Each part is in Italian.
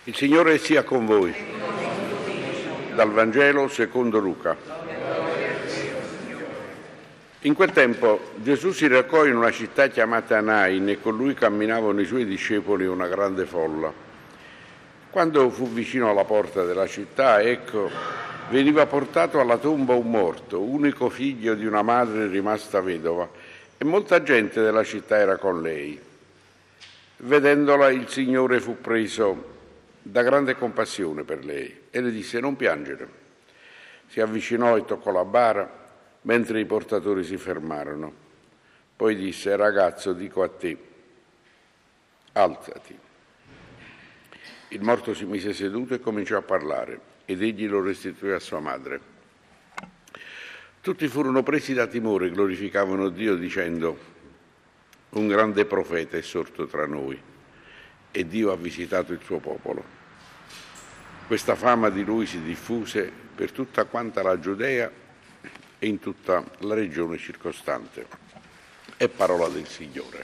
Il Signore sia con voi. Dal Vangelo secondo Luca. In quel tempo Gesù si recò in una città chiamata Nain e con lui camminavano i suoi discepoli e una grande folla. Quando fu vicino alla porta della città, ecco, veniva portato alla tomba un morto, unico figlio di una madre rimasta vedova, e molta gente della città era con lei. Vedendola, il Signore fu preso da grande compassione per lei e le disse: non piangere. Si avvicinò e toccò la bara mentre i portatori si fermarono. Poi disse: ragazzo, dico a te, alzati. Il morto si mise seduto e cominciò a parlare, ed egli lo restituì a sua madre. Tutti furono presi da timore e glorificavano Dio dicendo: un grande profeta è sorto tra noi e Dio ha visitato il suo popolo. Questa fama di lui si diffuse per tutta quanta la Giudea e in tutta la regione circostante. È parola del Signore.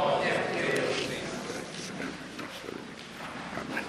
Amen.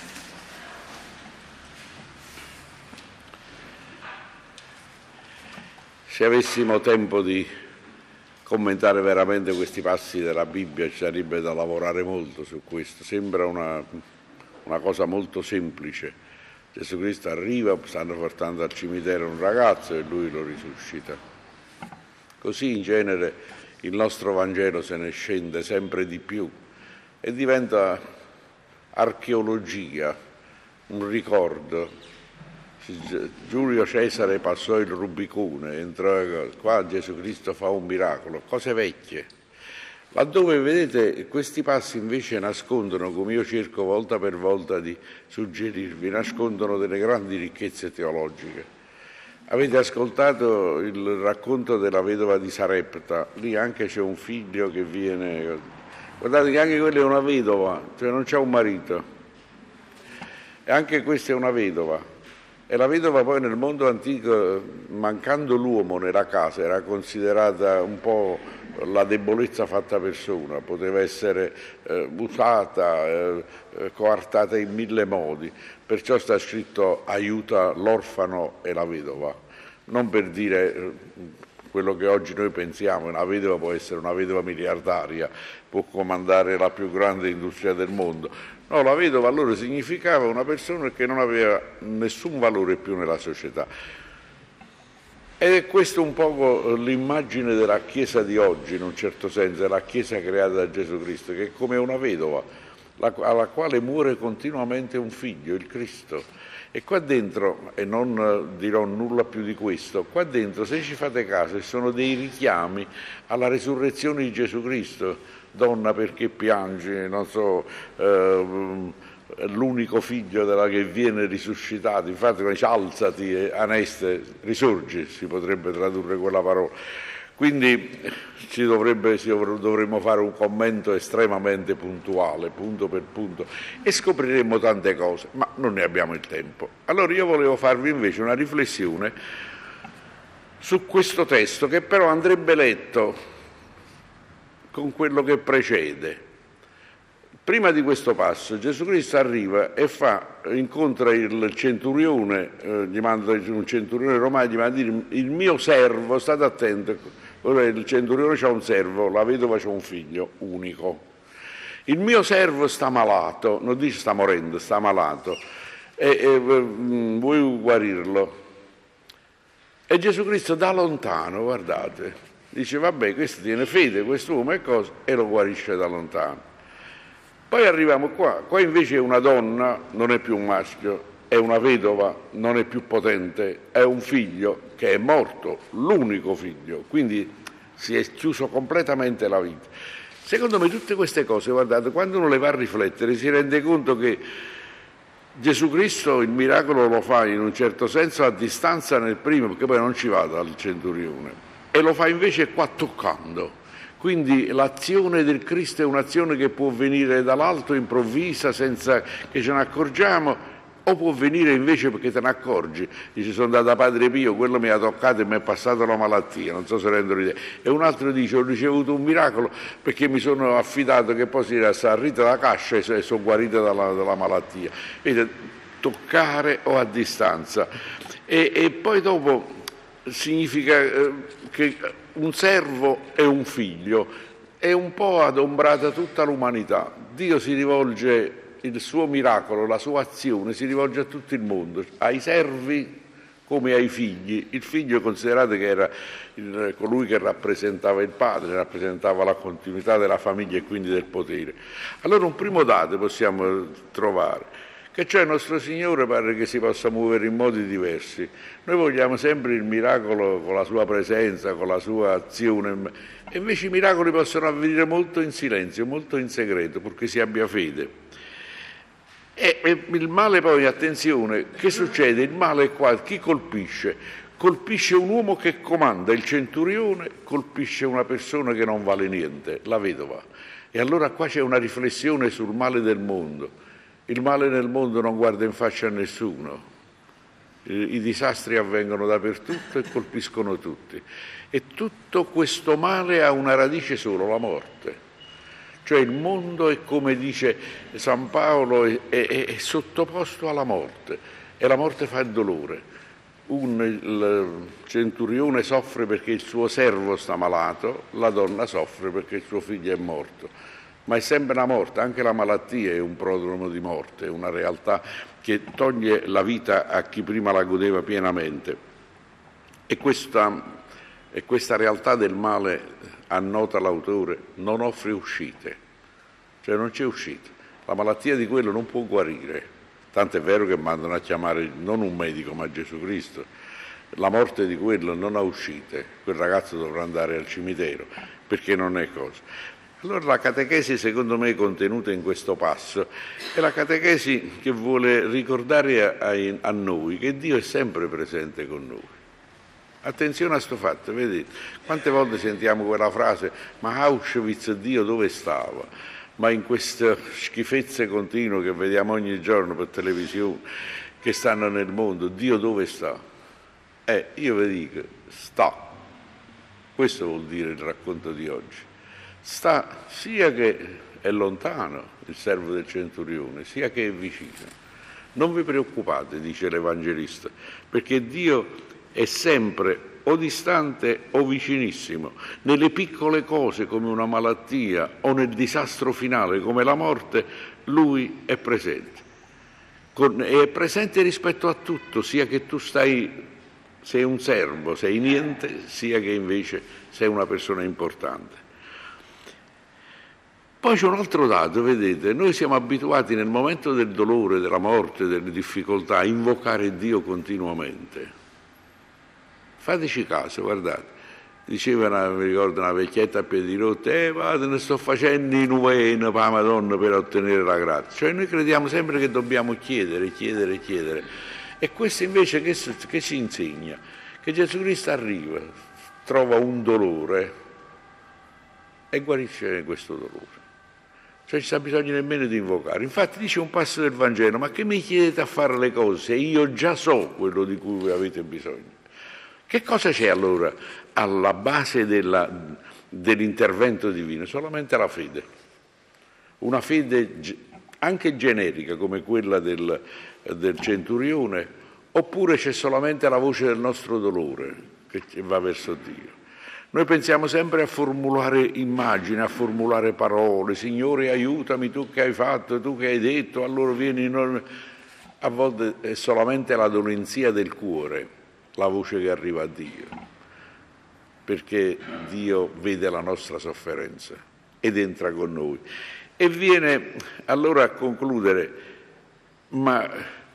Se avessimo tempo di commentare veramente questi passi della Bibbia ci sarebbe da lavorare molto su questo. Sembra una cosa molto semplice. Gesù Cristo arriva, stanno portando al cimitero un ragazzo e lui lo risuscita. Così in genere il nostro Vangelo se ne scende sempre di più e diventa archeologia, un ricordo. Giulio Cesare passò il Rubicone, entrò qua, Gesù Cristo fa un miracolo, cose vecchie. Laddove, vedete, questi passi invece nascondono, come io cerco volta per volta di suggerirvi, nascondono delle grandi ricchezze teologiche. Avete ascoltato il racconto della vedova di Sarepta, lì anche c'è un figlio che viene... Guardate che anche quella è una vedova, cioè non c'è un marito. E anche questa è una vedova. E la vedova poi nel mondo antico, mancando l'uomo nella casa, era considerata un po' la debolezza fatta persona, poteva essere usata, coartata in mille modi. Perciò sta scritto aiuta l'orfano e la vedova, non per dire quello che oggi noi pensiamo, una vedova può essere una vedova miliardaria, può comandare la più grande industria del mondo. No, la vedova allora significava una persona che non aveva nessun valore più nella società. Ed è questa un po' l'immagine della Chiesa di oggi, in un certo senso, della Chiesa creata da Gesù Cristo, che è come una vedova, alla quale muore continuamente un figlio, il Cristo. E qua dentro, e non dirò nulla più di questo, qua dentro, se ci fate caso, ci sono dei richiami alla resurrezione di Gesù Cristo. Donna, perché piangi? Non so, l'unico figlio della che viene risuscitato. Infatti quando dice alzati, aneste, risorgi, si potrebbe tradurre quella parola. Quindi dovremmo fare un commento estremamente puntuale, punto per punto, e scopriremo tante cose, ma non ne abbiamo il tempo. Allora io volevo farvi invece una riflessione su questo testo, che però andrebbe letto con quello che precede. Prima di questo passo Gesù Cristo arriva e incontra il centurione, gli manda un centurione romano, gli manda a dire: il mio servo, state attenti, il centurione c'ha un servo, la vedova c'ha un figlio unico, il mio servo sta malato, non dice sta morendo, sta malato, e vuoi guarirlo? E Gesù Cristo da lontano, guardate, dice: vabbè, questo tiene fede, quest'uomo è cosa, e lo guarisce da lontano. Poi arriviamo qua invece è una donna, non è più un maschio, è una vedova, non è più potente, è un figlio che è morto, l'unico figlio, quindi si è chiuso completamente la vita. Secondo me tutte queste cose, guardate, quando uno le va a riflettere si rende conto che Gesù Cristo il miracolo lo fa in un certo senso a distanza nel primo, perché poi non ci va dal centurione, e lo fa invece qua toccando. Quindi l'azione del Cristo è un'azione che può venire dall'alto, improvvisa, senza che ce ne accorgiamo, O può venire invece perché te ne accorgi, dice sono andato da Padre Pio, quello mi ha toccato e mi è passato la malattia, non so se rendono idea. E un altro dice ho ricevuto un miracolo perché mi sono affidato che poi si era salita la cascia e sono guarito dalla malattia. Vedete, toccare o a distanza. E poi dopo significa che un servo è un figlio, è un po' adombrata tutta l'umanità. Dio si rivolge, il suo miracolo, la sua azione si rivolge a tutto il mondo, ai servi come ai figli. Il figlio considerate che era colui che rappresentava il padre, rappresentava la continuità della famiglia e quindi del potere. Allora un primo dato possiamo trovare, che cioè il nostro Signore pare che si possa muovere in modi diversi. Noi vogliamo sempre il miracolo con la sua presenza, con la sua azione, e invece i miracoli possono avvenire molto in silenzio, molto in segreto, purché si abbia fede. E il male poi, attenzione, che succede? Il male è qua, chi colpisce? Colpisce un uomo che comanda, il centurione colpisce una persona che non vale niente, la vedova. E allora qua c'è una riflessione sul male del mondo. Il male nel mondo non guarda in faccia a nessuno, i disastri avvengono dappertutto e colpiscono tutti. E tutto questo male ha una radice solo, la morte. Cioè il mondo è, come dice San Paolo, è sottoposto alla morte e la morte fa il dolore. Il centurione soffre perché il suo servo sta malato, la donna soffre perché il suo figlio è morto. Ma è sempre la morte, anche la malattia è un prodromo di morte, è una realtà che toglie la vita a chi prima la godeva pienamente. E questa realtà del male, annota l'autore, non offre uscite, cioè non c'è uscita. La malattia di quello non può guarire, tanto è vero che mandano a chiamare non un medico ma Gesù Cristo. La morte di quello non ha uscite, quel ragazzo dovrà andare al cimitero perché non è cosa. Allora la catechesi secondo me contenuta in questo passo è la catechesi che vuole ricordare a noi che Dio è sempre presente con noi. Attenzione a sto fatto, vedete, quante volte sentiamo quella frase, ma Auschwitz Dio dove stava? Ma in queste schifezze continue che vediamo ogni giorno per televisione, che stanno nel mondo, Dio dove sta? Io vi dico, sta. Questo vuol dire il racconto di oggi. Sta sia che è lontano, il servo del centurione, sia che è vicino. Non vi preoccupate, dice l'Evangelista, perché Dio è sempre o distante o vicinissimo. Nelle piccole cose come una malattia o nel disastro finale come la morte, Lui è presente. È presente rispetto a tutto, sia che tu sei un servo, sei niente, sia che invece sei una persona importante. Poi c'è un altro dato, vedete, noi siamo abituati nel momento del dolore, della morte, delle difficoltà a invocare Dio continuamente. Fateci caso, guardate, diceva, mi ricordo una vecchietta a piedi rotti, vado, ne sto facendo in novena per la Madonna per ottenere la grazia. Cioè noi crediamo sempre che dobbiamo chiedere. E questo invece che ci insegna? Che Gesù Cristo arriva, trova un dolore e guarisce questo dolore. Cioè ci sta bisogno nemmeno di invocare. Infatti dice un passo del Vangelo, ma che mi chiedete a fare le cose se io già so quello di cui voi avete bisogno? Che cosa c'è allora alla base dell'intervento divino? Solamente la fede. Una fede anche generica come quella del centurione, oppure c'è solamente la voce del nostro dolore che va verso Dio. Noi pensiamo sempre a formulare immagini, a formulare parole. Signore, aiutami, tu che hai fatto, tu che hai detto, allora vieni. A volte è solamente la dolenzia del cuore, la voce che arriva a Dio, perché Dio vede la nostra sofferenza ed entra con noi. E viene allora a concludere, ma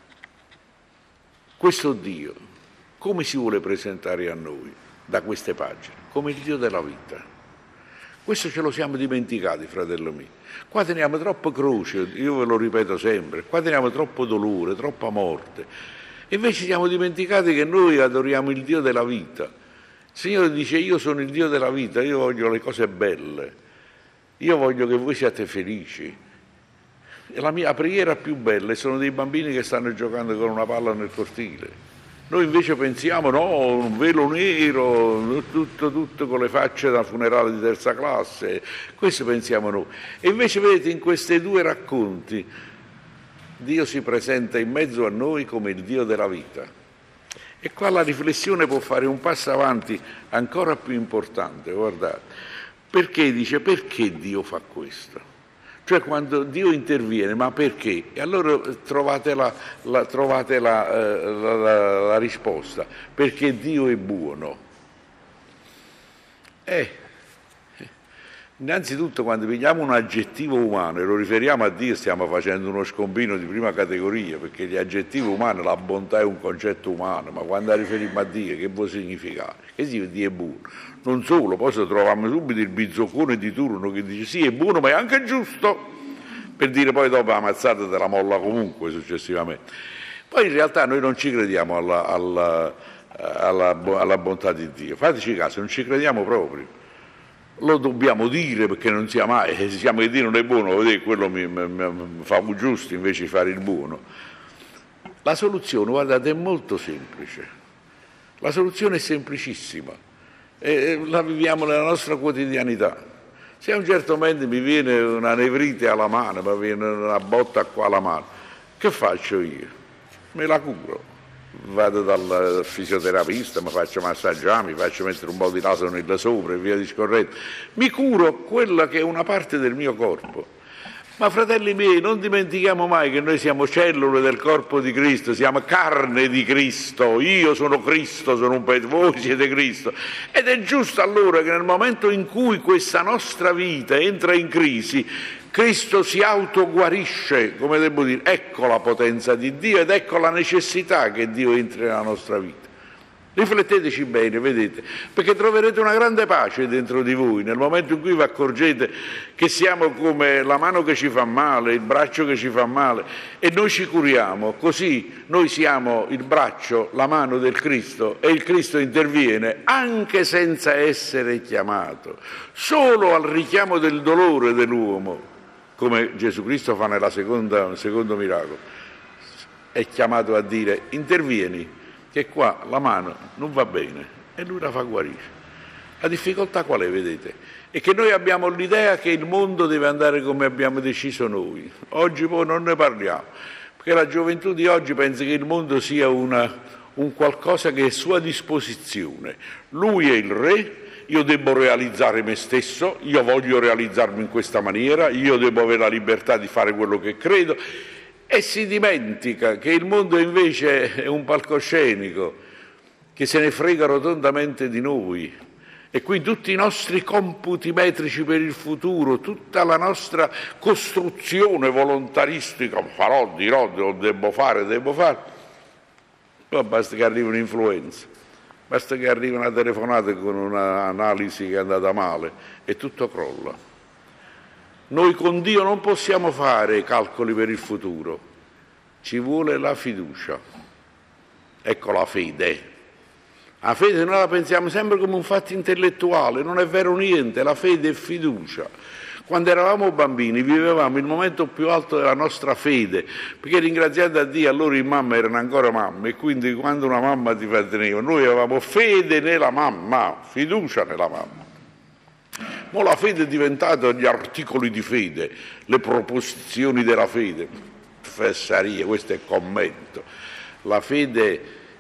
questo Dio come si vuole presentare a noi? Da queste pagine, come il Dio della vita. Questo ce lo siamo dimenticati, fratello mio. Qua teniamo troppa croce, io ve lo ripeto sempre, qua teniamo troppo dolore, troppa morte. E invece siamo dimenticati che noi adoriamo il Dio della vita. Il Signore dice, io sono il Dio della vita, io voglio le cose belle, io voglio che voi siate felici. la mia preghiera più bella sono dei bambini che stanno giocando con una palla nel cortile. Noi invece pensiamo, no, un velo nero, tutto con le facce da funerale di terza classe, questo pensiamo noi. E invece vedete in questi due racconti Dio si presenta in mezzo a noi come il Dio della vita. E qua la riflessione può fare un passo avanti ancora più importante, guardate. Perché dice, perché Dio fa questo? Cioè quando Dio interviene, ma perché? E allora trovate la risposta, perché Dio è buono. Innanzitutto quando vediamo un aggettivo umano e lo riferiamo a Dio stiamo facendo uno scombino di prima categoria, perché gli aggettivi umani, la bontà è un concetto umano, ma quando la riferiamo a Dio che può significare? Che sì, Dio è buono. Non solo, poi troviamo subito il bizzoccone di turno che dice sì è buono ma è anche giusto, per dire poi dopo la mazzata te la molla comunque successivamente. Poi in realtà noi non ci crediamo alla bontà di Dio, fateci caso, non ci crediamo proprio. Lo dobbiamo dire perché non sia mai, se diciamo che Dio non è buono, vedete, quello mi fa un giusto invece di fare il buono. La soluzione, guardate, è molto semplice, la soluzione è semplicissima. E la viviamo nella nostra quotidianità. Se a un certo momento mi viene una nevrite alla mano, mi viene una botta qua alla mano, che faccio io? Me la curo, vado dal fisioterapista, mi faccio massaggiare, mi faccio mettere un po' di Naso sopra e via discorrendo, mi curo quella che è una parte del mio corpo. Ma fratelli miei, non dimentichiamo mai che noi siamo cellule del corpo di Cristo, siamo carne di Cristo, io sono Cristo, sono un pezzo, voi siete Cristo. Ed è giusto allora che nel momento in cui questa nostra vita entra in crisi, Cristo si autoguarisce, come devo dire, ecco la potenza di Dio ed ecco la necessità che Dio entri nella nostra vita. Rifletteteci bene, vedete, perché troverete una grande pace dentro di voi nel momento in cui vi accorgete che siamo come la mano che ci fa male, il braccio che ci fa male e noi ci curiamo, così noi siamo il braccio, la mano del Cristo e il Cristo interviene anche senza essere chiamato, solo al richiamo del dolore dell'uomo, come Gesù Cristo fa nel secondo miracolo, è chiamato a dire intervieni, che qua la mano non va bene e lui la fa guarire. La difficoltà qual è, vedete? È che noi abbiamo l'idea che il mondo deve andare come abbiamo deciso noi. Oggi poi non ne parliamo, perché la gioventù di oggi pensa che il mondo sia un qualcosa che è a sua disposizione. Lui è il re, io devo realizzare me stesso, io voglio realizzarmi in questa maniera, io devo avere la libertà di fare quello che credo. E si dimentica che il mondo invece è un palcoscenico che se ne frega rotondamente di noi e quindi tutti i nostri computi metrici per il futuro, tutta la nostra costruzione volontaristica, farò, dirò, devo fare, poi basta che arrivi un'influenza, basta che arrivi una telefonata con un'analisi che è andata male e tutto crolla. Noi con Dio non possiamo fare calcoli per il futuro, ci vuole la fiducia. Ecco la fede. La fede noi la pensiamo sempre come un fatto intellettuale, non è vero niente, la fede è fiducia. Quando eravamo bambini vivevamo il momento più alto della nostra fede, perché ringraziando a Dio allora i mamma erano ancora mamme e quindi quando una mamma ti teneva, noi avevamo fede nella mamma, fiducia nella mamma. Ma la fede è diventata gli articoli di fede, le proposizioni della fede, fessaria, questo è commento. La fede,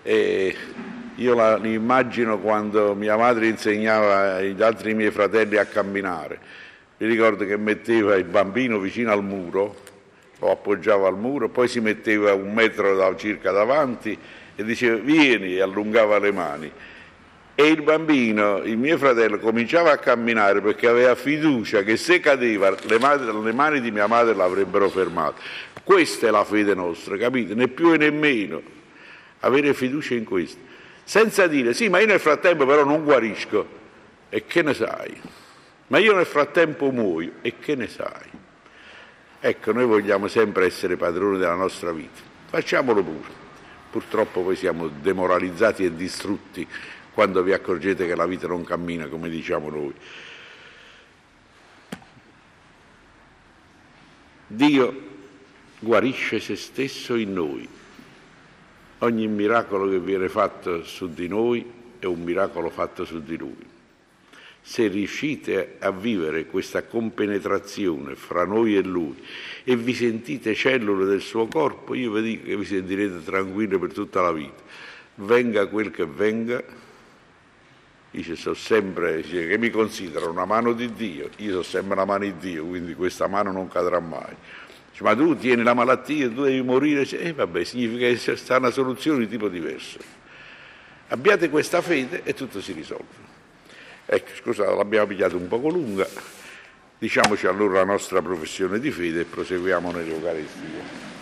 io la immagino quando mia madre insegnava agli altri miei fratelli a camminare. Mi ricordo che metteva il bambino vicino al muro, lo appoggiava al muro, poi si metteva 1 metro circa davanti e diceva vieni e allungava le mani. E il bambino, il mio fratello, cominciava a camminare perché aveva fiducia che se cadeva le mani di mia madre l'avrebbero fermato. Questa è la fede nostra, capite? Né più e né meno. Avere fiducia in questo. Senza dire, sì, ma io nel frattempo però non guarisco. E che ne sai? Ma io nel frattempo muoio. E che ne sai? Ecco, noi vogliamo sempre essere padroni della nostra vita. Facciamolo pure. Purtroppo poi siamo demoralizzati e distrutti quando vi accorgete che la vita non cammina come diciamo noi. Dio guarisce se stesso in noi. Ogni miracolo che viene fatto su di noi è un miracolo fatto su di lui. Se riuscite a vivere questa compenetrazione fra noi e lui e vi sentite cellule del suo corpo, io vi dico che vi sentirete tranquilli per tutta la vita. Venga quel che venga, dice, che mi considero una mano di Dio, io sono sempre una mano di Dio, quindi questa mano non cadrà mai. Dice, ma tu tieni la malattia, tu devi morire, vabbè, significa che sta una soluzione di tipo diverso. Abbiate questa fede e tutto si risolve. Ecco, scusate, l'abbiamo pigliata un poco lunga, diciamoci allora la nostra professione di fede e proseguiamo nell'Eucaristia.